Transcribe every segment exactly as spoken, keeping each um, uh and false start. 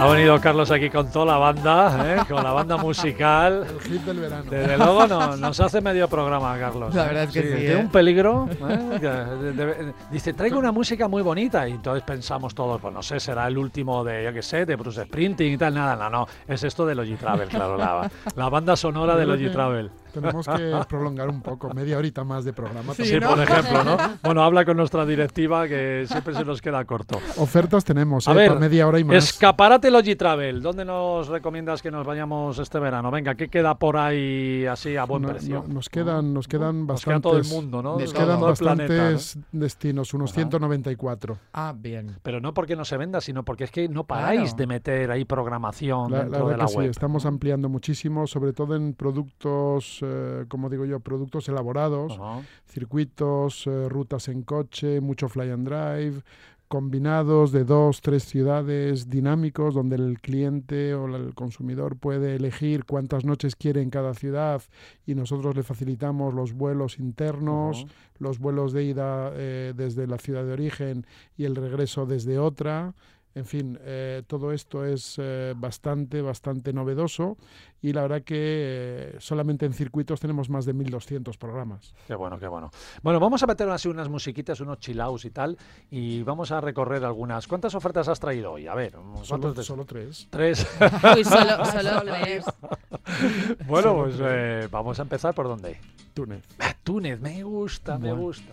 Ha venido Carlos aquí con toda la banda, ¿eh? Con la banda musical. El hit del verano. Desde luego no, nos hace medio programa, Carlos. La verdad es que sí. Tiene ¿eh? un peligro. ¿eh? Que de, de, dice, traigo una música muy bonita. Y entonces pensamos todos, pues no sé, será el último de, yo qué sé, de Bruce Springsteen y tal. Nada, no, no. Es esto de Logitravel, claro. La, la banda sonora de Logitravel. Tenemos que prolongar un poco, media horita más de programa. Sí, sí, ¿no? Por ejemplo, ¿no? Bueno, habla con nuestra directiva que siempre se nos queda corto. Ofertas tenemos, a eh, ver, para media hora y más. Escaparate Logitravel. ¿Dónde nos recomiendas que nos vayamos este verano? Venga, ¿qué queda por ahí así a buen no, precio? No, nos quedan, nos quedan nos bastantes. Queda todo el mundo, ¿no? Nos todo, quedan todo bastantes planeta, ¿no? destinos, unos Ajá. ciento noventa y cuatro. Ah, bien. Pero no porque no se venda, sino porque es que no paráis claro. de meter ahí programación la, dentro la de la que web. Sí, estamos ampliando muchísimo, sobre todo en productos, eh, como digo yo, productos elaborados, uh-huh. circuitos, eh, rutas en coche, mucho fly and drive, combinados de dos, tres ciudades dinámicos donde el cliente o el consumidor puede elegir cuántas noches quiere en cada ciudad y nosotros le facilitamos los vuelos internos, uh-huh. los vuelos de ida eh, desde la ciudad de origen y el regreso desde otra. En fin, eh, todo esto es eh, bastante, bastante novedoso y la verdad que eh, solamente en circuitos tenemos más de mil doscientos programas. Qué bueno, qué bueno. Bueno, vamos a meter así unas musiquitas, unos chillaos y tal, y vamos a recorrer algunas. ¿Cuántas ofertas has traído hoy? A ver, solo, de... solo tres. ¿Tres? Uy, solo, solo tres. Bueno, solo pues tres. Eh, vamos a empezar por dónde. Túnez. Túnez, me gusta, bueno. me gusta.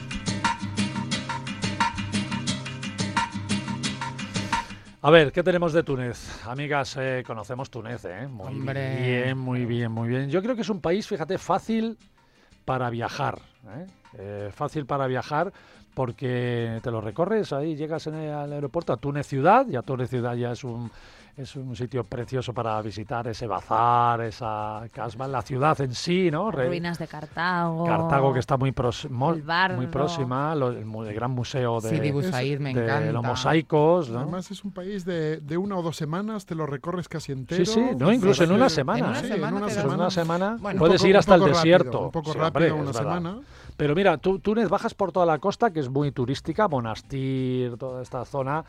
A ver, ¿qué tenemos de Túnez? Amigas, eh, conocemos Túnez, ¿eh? Muy Hombre. bien, muy bien, muy bien. Yo creo que es un país, fíjate, fácil para viajar, ¿eh? Eh, fácil para viajar porque te lo recorres ahí, llegas en el, al aeropuerto a Túnez ciudad, y a Túnez ciudad ya es un es un sitio precioso para visitar, ese bazar, esa casba, la ciudad en sí, ¿no? Las ruinas de Cartago. Cartago, que está muy, pros, mo, muy próxima, lo, el, el gran museo de, Sidi Bou Said, me de encanta. los mosaicos, ¿no? Además es un país de, de una o dos semanas, te lo recorres casi entero. Sí, sí, no, incluso en una semana. En una ¿eh? semana, en una te semana, una semana bueno, puedes poco, ir hasta el rápido, desierto. Un poco sí, rápido, hombre, una semana. Pero mira, tú, Túnez bajas por toda la costa, que es muy turística, Monastir, toda esta zona,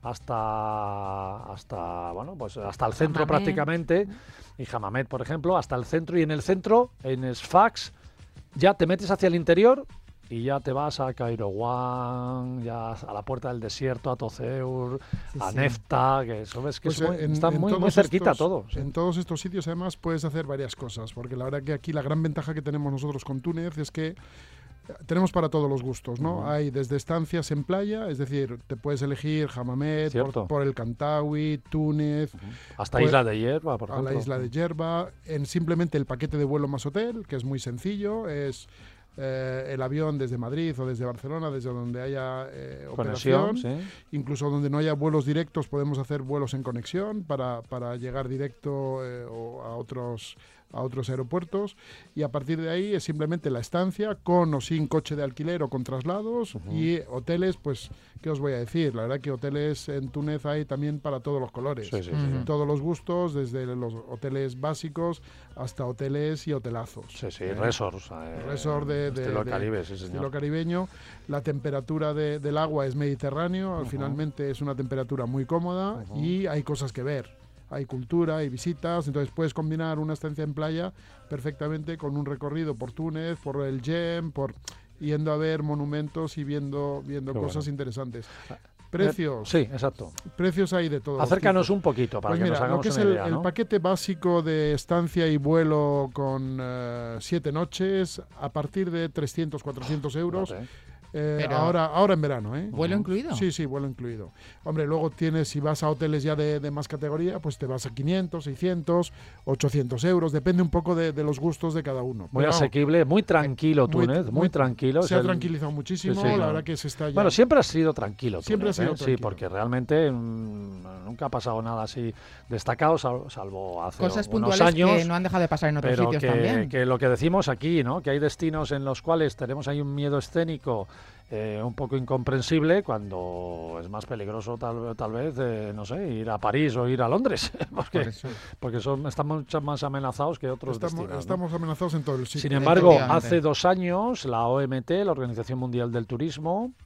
hasta, hasta bueno, pues hasta el centro Hammamet. prácticamente, y Hammamet, por ejemplo, hasta el centro, y en el centro, en Sfax, ya te metes hacia el interior y ya te vas a Kairouan, ya a la puerta del desierto, a Tozeur, sí, a sí. Nefta, que eso ves que Pues es muy, en, está en muy, muy todos cerquita estos, todo. Sí. En todos estos sitios además puedes hacer varias cosas, porque la verdad que aquí la gran ventaja que tenemos nosotros con Túnez es que tenemos para todos los gustos, ¿no? Uh-huh. Hay desde estancias en playa, es decir, te puedes elegir Hammamet, por, por el Cantawi, Túnez. Uh-huh. Hasta pues, Isla de Hierba, por a ejemplo. la Isla de Hierba, en simplemente el paquete de vuelo más hotel, que es muy sencillo, es eh, el avión desde Madrid o desde Barcelona, desde donde haya eh, operación. Conexión, sí. Incluso donde no haya vuelos directos podemos hacer vuelos en conexión para, para llegar directo eh, o a otros a otros aeropuertos, y a partir de ahí es simplemente la estancia con o sin coche de alquiler o con traslados. Uh-huh. Y hoteles, pues, ¿qué os voy a decir? La verdad que hoteles en Túnez hay también para todos los colores, sí, sí, uh-huh. sí. todos los gustos, desde los hoteles básicos hasta hoteles y hotelazos. Sí, sí, ¿eh? resorts. Eh, Resort de, de, estilo de, Caribe, sí, señor. Estilo caribeño. La temperatura de, del agua es mediterráneo, uh-huh. finalmente es una temperatura muy cómoda, uh-huh. y hay cosas que ver. Hay cultura, hay visitas, entonces puedes combinar una estancia en playa perfectamente con un recorrido por Túnez, por el Jem, por yendo a ver monumentos y viendo, viendo cosas bueno. interesantes. Precios. Sí, exacto. Precios hay de todo. Acércanos un poquito para pues que mira, nos hagamos lo que es una el, idea, ¿no? el paquete básico de estancia y vuelo con uh, siete noches a partir de trescientos, cuatrocientos euros. Okay. Eh, Pero ahora, ahora en verano, ¿eh? ¿Vuelo incluido? Sí, sí, vuelo incluido. Hombre, luego tienes, si vas a hoteles ya de, de más categoría, pues te vas a quinientos, seiscientos, ochocientos euros, depende un poco de, de los gustos de cada uno. Muy Pero, asequible, muy tranquilo muy, Túnez, muy, muy tranquilo. Se es ha el... tranquilizado muchísimo, sí, sí, la no. verdad que se está ya... Bueno, siempre ha sido tranquilo Túnez, Siempre ha sido ¿eh? tranquilo. Sí, porque realmente mmm, nunca ha pasado nada así destacado, salvo, salvo hace Cosas unos puntuales años. Que no han dejado de pasar en otros pero sitios que, también. que lo que decimos aquí, ¿no? Que hay destinos en los cuales tenemos ahí un miedo escénico Eh, un poco incomprensible, cuando es más peligroso tal, tal vez, eh, no sé, ir a París o ir a Londres, porque, porque son, están mucho más amenazados que otros estamos, destinos. Estamos ¿no? amenazados en todo el sitio. Sin embargo, hace dos años la O M T, la Organización Mundial del Turismo,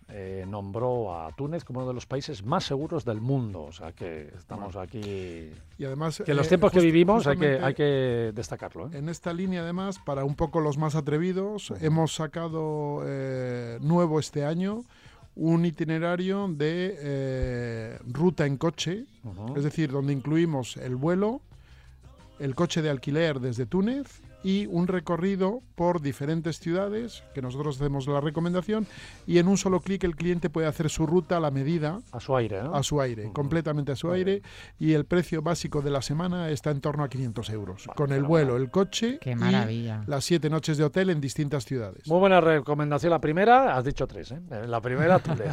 eh, nombró a Túnez como uno de los países más seguros del mundo. O sea que estamos Bueno. aquí... Y además, Que en los eh, tiempos que just- vivimos hay que, justamente hay que destacarlo, ¿eh? en esta línea, además, para un poco los más atrevidos, Ujú. hemos sacado eh, nuevo este año un itinerario de eh, ruta en coche, Ujú. es decir, donde incluimos el vuelo, el coche de alquiler desde Túnez y un recorrido por diferentes ciudades, que nosotros hacemos la recomendación, y en un solo clic el cliente puede hacer su ruta a la medida, A su aire, ¿no? a su aire, Ujú. completamente a su Muy aire, y el precio básico de la semana está en torno a quinientos euros, Vale, con el fenomenal. vuelo, el coche Qué y maravilla. las siete noches de hotel en distintas ciudades. Muy buena recomendación la primera, has dicho tres, ¿eh? La primera, Túnez.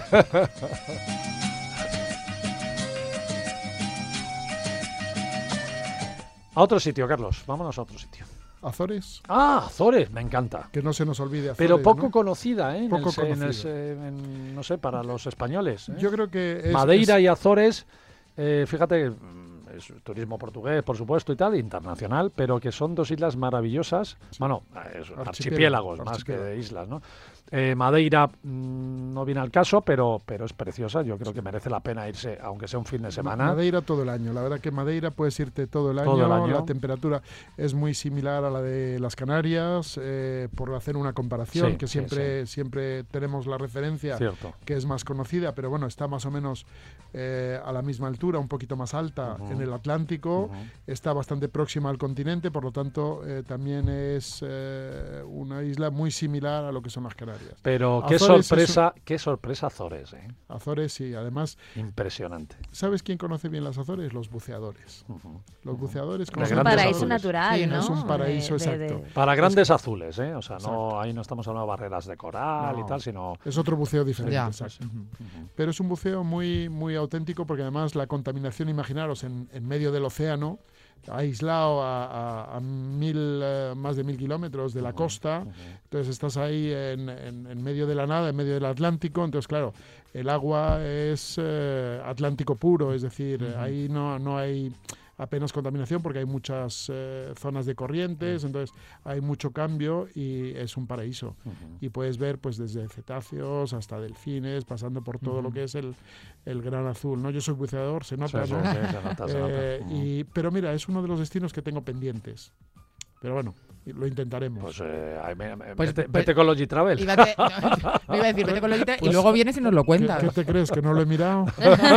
A otro sitio, Carlos. Vámonos a otro sitio. Azores, Ah, Azores, me encanta. que no se nos olvide Azores, Pero poco ¿no? conocida, ¿eh? En Poco el se- en el conocida. se- en- no sé, para los españoles. ¿eh? Yo creo que es, Madeira es- y Azores, eh, fíjate, mm, es turismo portugués, por supuesto, y tal, internacional, pero que son dos islas maravillosas. Bueno, es Archipiélagos, archipiélagos más que archipiélagos. de islas, ¿no? Eh, Madeira mm, no viene al caso, pero, pero es preciosa. Yo creo que merece la pena irse, aunque sea un fin de semana. Madeira todo el año. La verdad que Madeira puedes irte todo el año. Todo el año. La temperatura es muy similar a la de las Canarias, eh, por hacer una comparación, Sí, que sí, siempre, siempre tenemos la referencia Cierto. que es más conocida, pero bueno, está más o menos eh, a la misma altura, un poquito más alta Ujú. en el Atlántico. Ujú. Está bastante próxima al continente, por lo tanto eh, también es eh, una isla muy similar a lo que son las Canarias. Pero qué Azores es sorpresa, qué sorpresa Azores, ¿eh? Azores y además, Impresionante. ¿sabes quién conoce bien las Azores? Los buceadores. Ujú. Los buceadores De Es conocen un grandes paraíso azules. natural, Sí, ¿no? es un paraíso, De- de- de- exacto. Para grandes azules, ¿eh? O sea, no, Exacto. ahí no estamos hablando de barreras de coral y No. tal, sino... Es otro buceo diferente, Ya. exacto. Ujú. Ujú. Pero es un buceo muy, muy auténtico porque además la contaminación, imaginaros, en, en medio del océano, aislado a, a- a mil, eh, más de mil kilómetros de la Ujú, costa, ujú. entonces estás ahí en, en- en medio de la nada, en medio del Atlántico, entonces claro, el agua es eh, Atlántico puro, es decir, Ujú. ahí no, no hay apenas contaminación porque hay muchas eh, zonas de corrientes, entonces hay mucho cambio y es un paraíso. Ujú. Y puedes ver pues desde cetáceos hasta delfines, pasando por todo lo Ujú. que es el, el gran azul, ¿no? Yo soy buceador, se Sí, nota, sí, ¿no? sí, se nota, se nota. Eh, Ujú. y, pero mira, es uno de los destinos que tengo pendientes. Pero bueno, lo intentaremos. Pues, eh, ay, me- me- Pues- vete, pues- vete con Logitravel. Iba a, te- no, no iba a decir, vete con Lolita y Pues- luego vienes y nos lo ¿Qué, cuentas. qué te crees? ¿Que no lo he mirado?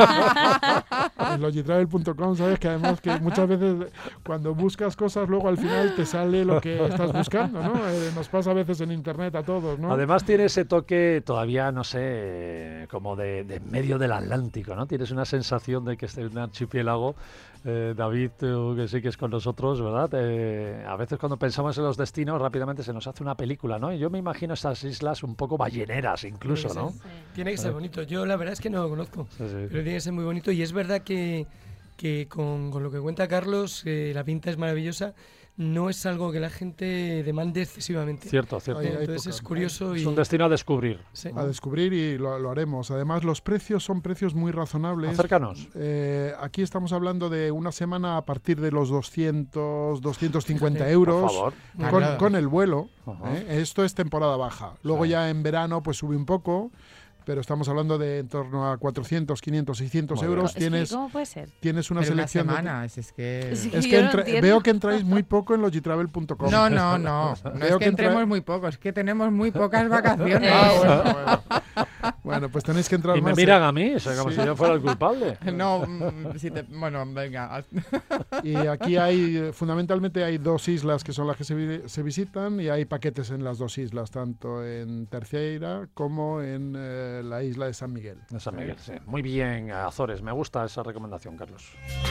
En logitravel punto com, sabes que además que muchas veces cuando buscas cosas luego al final te sale lo que estás buscando, ¿no? Eh, nos pasa a veces en internet a todos, ¿no? Además tiene ese toque todavía, no sé, eh, como de, de en medio del Atlántico, ¿no? Tienes una sensación de que este es un archipiélago. Eh, David, tú que sí que es con nosotros, ¿verdad? Eh, a veces cuando pensamos en los destinos rápidamente se nos hace una película, ¿no? Y yo me imagino estas islas un poco balleneras incluso, Sí, sí. ¿no? Tiene que ser bonito. Yo la verdad es que no lo conozco, Sí, sí. pero tiene que ser muy bonito. Y es verdad que, que con, con lo que cuenta Carlos, eh, la pinta es maravillosa. No es algo que la gente demande excesivamente. Cierto, cierto. Ahí hay Entonces poca. es curioso y... Es un destino a descubrir. Sí. A descubrir y lo, lo haremos. Además, los precios son precios muy razonables. Acércanos. Eh, aquí estamos hablando de una semana a partir de los doscientos, doscientos cincuenta Fíjate, euros. Por favor. Con, Claro. con el vuelo. Ajá. ¿eh? Esto es temporada baja. Luego Sí. ya en verano pues sube un poco, pero estamos hablando de en torno a cuatrocientos, quinientos, seiscientos Muy bien. euros. Es que, tienes, ¿cómo puede ser? tienes una Pero una selección de- semana, es, es que... Sí. Es Yo que no entra- entiendo. veo que entráis muy poco en logitravel punto com. No, no, no. No es Veo que que entra- entremos muy poco, es que tenemos muy pocas vacaciones. Ah, bueno, bueno. Bueno, pues tenéis que entrar Y me más. miran a mí, o sea, como Sí. si yo fuera el culpable. No, mm, si te- bueno, venga. Y aquí hay, eh, fundamentalmente hay dos islas que son las que se, vi- se visitan y hay paquetes en las dos islas, tanto en Terceira como en eh, la isla de San Miguel. De San Miguel, sí. Muy bien, Azores. Me gusta esa recomendación, Carlos.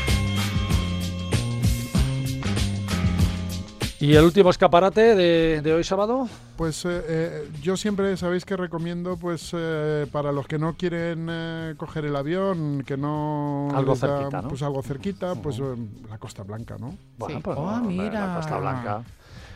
¿Y el último escaparate de, de hoy sábado? Pues eh, eh, yo siempre sabéis que recomiendo, pues eh, para los que no quieren eh, coger el avión, que no Algo les da, cerquita, ¿no? pues algo cerquita, pues Ujú. eh, la Costa Blanca, ¿no? Bueno, Sí. pues Oh, hombre, mira. la Costa Blanca.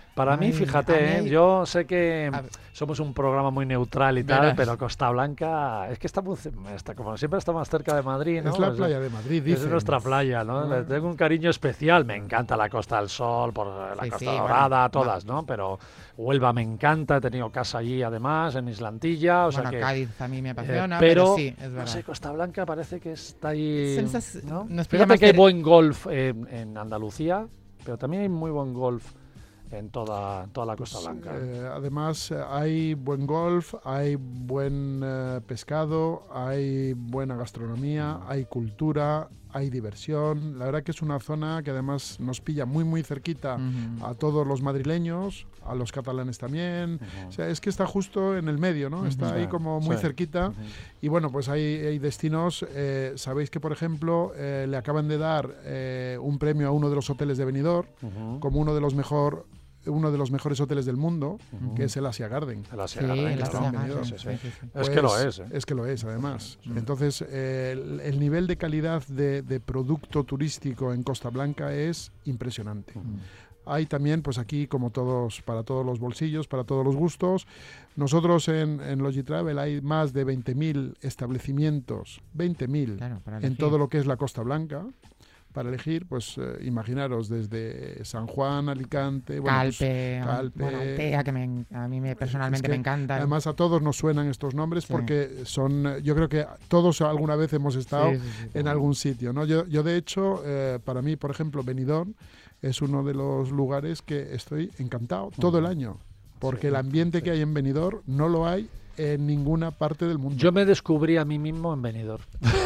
Para A mí, mí- fíjate, a ¿eh? mí- yo sé que a ver. somos un programa muy neutral y tal, Verás. pero Costa Blanca es que está, muy, ce- está como siempre está más cerca de Madrid, ¿no? Es la Pues, playa de Madrid, es dicen. nuestra playa, ¿no? Le tengo un cariño especial. Me encanta la Costa del Sol, por la Sí, Costa sí, bueno, Dorada, va- todas, ¿no? Pero Huelva me encanta, he tenido casa allí además, en Islantilla, o sea Bueno, que... Cádiz a mí me eh, apasiona, pero, pero, sí, es no verdad. sé, Costa Blanca parece que está ahí... Sensas- ¿no? nos pilla Fíjate más que hay cer- buen golf eh, en Andalucía, pero también hay muy buen golf en toda, toda la Costa Blanca. Eh, además, eh, hay buen golf, hay buen eh, pescado, hay buena gastronomía, hay cultura, hay diversión. La verdad que es una zona que además nos pilla muy, muy cerquita Ujú. a todos los madrileños, a los catalanes también. Ujú. O sea, es que está justo en el medio, ¿no? Está ahí Sí, como muy sí. cerquita. Ujú. Y bueno, pues hay, hay destinos. eh, Sabéis que, por ejemplo, eh, le acaban de dar eh, un premio a uno de los hoteles de Benidorm Ujú. como uno de los mejor uno de los mejores hoteles del mundo, Ujú. que es el Asia Garden. El Asia Sí, Garden, el claro. Asia Garden, Bienvenido. Sí, sí. sí, sí, sí. Es Pues, que lo es, ¿eh? Es que lo es, además. Mm. Entonces, eh, el, el nivel de calidad de, de producto turístico en Costa Blanca es impresionante. Hay también, pues aquí, como todos, para todos los bolsillos, para todos los gustos. Nosotros en, en Logitravel hay más de veinte mil establecimientos, veinte mil Claro, para en elegir. todo lo que es la Costa Blanca. Para elegir, pues eh, imaginaros desde San Juan, Alicante, bueno, pues, Calpe, Calpe. bueno, Altea, que me en- a mí me, personalmente que me encanta. además a todos nos suenan estos nombres Sí. porque son, eh, yo creo que todos alguna vez hemos estado Sí, sí, sí. en algún sitio, ¿no? Yo, yo de hecho, eh, para mí, por ejemplo, Benidorm es uno de los lugares que estoy encantado todo el año, porque el ambiente que hay en Benidorm no lo hay en ninguna parte del mundo. Yo me descubrí a mí mismo en Benidorm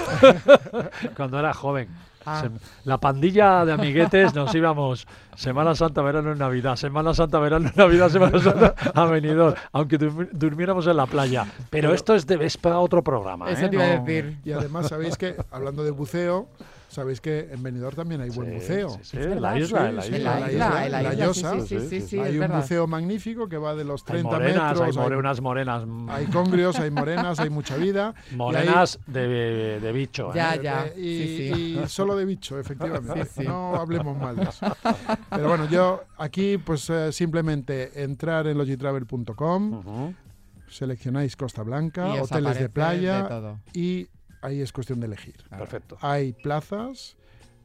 cuando era joven. Ah. Se- la pandilla de amiguetes nos íbamos Semana Santa, verano y Navidad, Semana Santa, verano y Navidad, Semana Santa a Benidorm, aunque durmi- durmiéramos en la playa. Pero esto es, de, es para otro programa. Eso ¿eh? te iba a No- decir. Y además sabéis que, hablando de buceo, sabéis que en Benidorm también hay buen Sí, buceo. sí, sí, Es en la verdad, isla, sí, en la sí, isla. En la la isla, isla, en la la isla, Llosa. sí, sí, sí, sí, sí, hay es un verdad. buceo magnífico que va de los Hay treinta morenas, metros. hay more- hay- unas morenas, mm, Hay congrios, hay morenas, hay mucha vida. morenas de, de bicho. ¿eh? Ya, Eh, ya. eh, y, Sí, sí. y solo de bicho, efectivamente. Sí, sí. No hablemos mal de eso. Pero bueno, yo aquí pues eh, simplemente entrar en logitravel punto com, Ujú. seleccionáis Costa Blanca, Y os hoteles de aparece playa de todo. y ahí es cuestión de elegir. Perfecto. Hay plazas.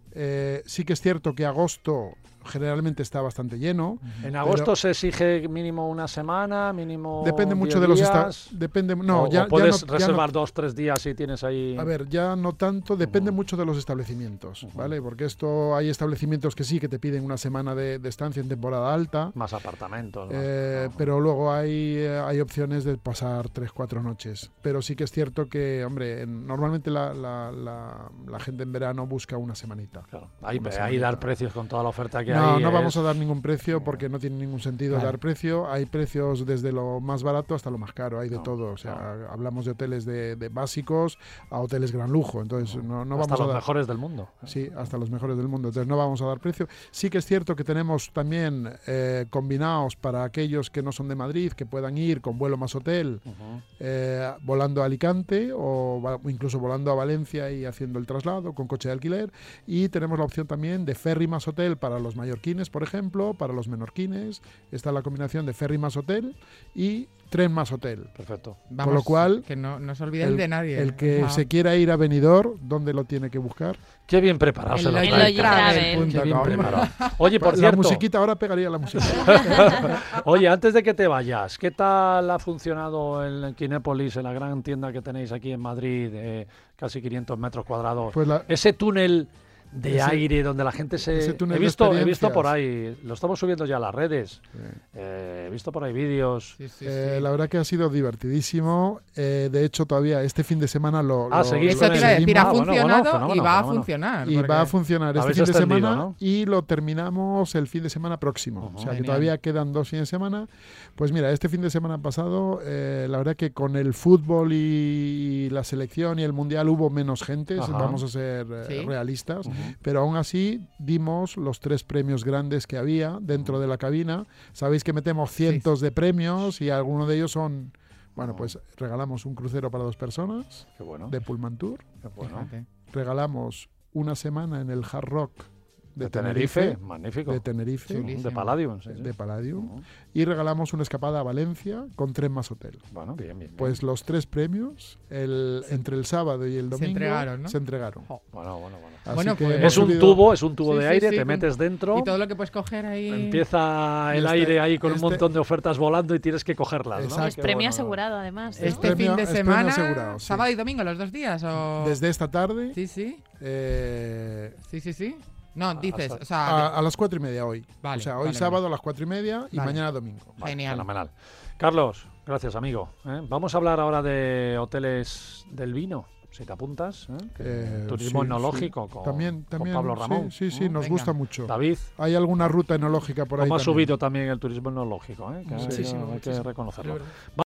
eh, sí que es cierto que agosto generalmente está bastante lleno. En agosto Pero- se exige mínimo una semana, mínimo Depende mucho diez de los esta- días, depende no, o, ya, o ya puedes no- ya no- reservar dos, tres días si tienes ahí... A ver, ya no tanto, depende Ujú. mucho de los establecimientos, Ujú. ¿vale? Porque esto hay establecimientos que sí que te piden una semana de, de estancia en temporada alta, Más apartamentos. más- eh, no. pero luego hay, eh, hay opciones de pasar tres, cuatro noches. Pero sí que es cierto que, hombre, en- normalmente la, la- la- la gente en verano busca una semanita. Claro, ahí, una ahí semanita. dar precios con toda la oferta que No, hay. no vamos es- a dar ningún precio porque no tiene ningún sentido Claro. dar precio. Hay precios desde lo más barato hasta lo más caro, hay de No, todo. O sea, hablamos de hoteles de, de básicos a hoteles gran lujo. Entonces, no, no hasta vamos a los dar. mejores del mundo. Sí, hasta los mejores del mundo. Entonces no vamos a dar precio. Sí que es cierto que tenemos también eh, combinados para aquellos que no son de Madrid, que puedan ir con vuelo más hotel, Ujú. eh, volando a Alicante o va- o incluso volando a Valencia y haciendo el traslado con coche de alquiler. Y tenemos la opción también de ferry más hotel para los mallorquines, por ejemplo, para los menorquines. Está la combinación de ferry más hotel y tren más hotel. Perfecto. Vamos, lo cual, que no, no os olvidéis de nadie. El que Ah. se quiera ir a Benidorm, ¿dónde lo tiene que buscar? Qué bien preparado En se lo Logitravel trae. Logitravel. punto Qué bien com. preparado. Oye, por la cierto, musiquita, ahora pegaría la música. oye, antes de que te vayas, ¿qué tal ha funcionado en Kinépolis, en la gran tienda que tenéis aquí en Madrid, de casi quinientos metros cuadrados? Pues la, Ese túnel de Ese- aire donde la gente se... ese túnel he de visto, he visto experiencias. por ahí, lo estamos subiendo ya a las redes, eh, eh, he visto por ahí vídeos. Sí, sí, eh, sí. la verdad que ha sido divertidísimo. Eh, de hecho, todavía este fin de semana lo, Ah, lo- seguís Eso con te el- iba a decir, ha Ah, bueno, bueno, funcionado y fenómeno, va a fenómeno. funcionar. y porque- va a funcionar este Habéis fin de extendido, semana ¿no? y lo terminamos el fin de semana próximo. Ujú. O sea que Genial. todavía quedan dos fines de semana. Pues mira, este fin de semana pasado, eh, la verdad que con el fútbol y la selección y el mundial hubo menos gente, Ajá. vamos a ser eh, Sí. realistas. Ujú. Pero aún así dimos los tres premios grandes que había dentro de la cabina. Sabéis que metemos cientos de premios y algunos de ellos son, bueno, pues regalamos un crucero para dos personas Qué bueno, de Pullman Tour, qué bueno. Fíjate. regalamos una semana en el Hard Rock de, De Tenerife, Tenerife, magnífico. de Tenerife, Chulísimo. De Palladium, sí, sí. de Palladium, Ujú. y regalamos una escapada a Valencia con tren más hotel. Bueno, bien, bien. bien. Pues los tres premios, el, entre el sábado y el Se domingo, entregaron, ¿no? se entregaron. Jo. Bueno, bueno, bueno. Así Bueno, que pues- hemos Es un subido- tubo, es un tubo Sí, de sí, aire, sí, te con- metes dentro, Y todo lo que puedes coger ahí. empieza Y el este- aire ahí con un este- montón de ofertas volando y tienes que cogerlas, ¿no? Exacto. Es Qué premio bueno. asegurado, además. ¿no? Este premio- fin de es premio semana, asegurado, sí. sábado y domingo, los dos días. O... Desde esta tarde, Sí, sí. eh, Sí, sí, sí. No, dices, hasta- o sea, a, a las cuatro y media hoy. Vale, o sea, hoy vale, sábado a las cuatro y media y Vale. mañana domingo. Vale, genial. Fenomenal. Carlos, gracias, amigo. ¿eh? Vamos a hablar ahora de hoteles del vino, si te apuntas. ¿eh? Que- Eh, turismo sí, enológico sí. con, también, con también, Pablo sí, Ramón. Sí, sí, ¿eh? nos Venga. gusta mucho. David, Hay alguna ruta enológica por ahí cómo ha también. subido también el turismo enológico, ¿eh? que hay- Muchísimo, hay que muchísimo. reconocerlo. Es verdad.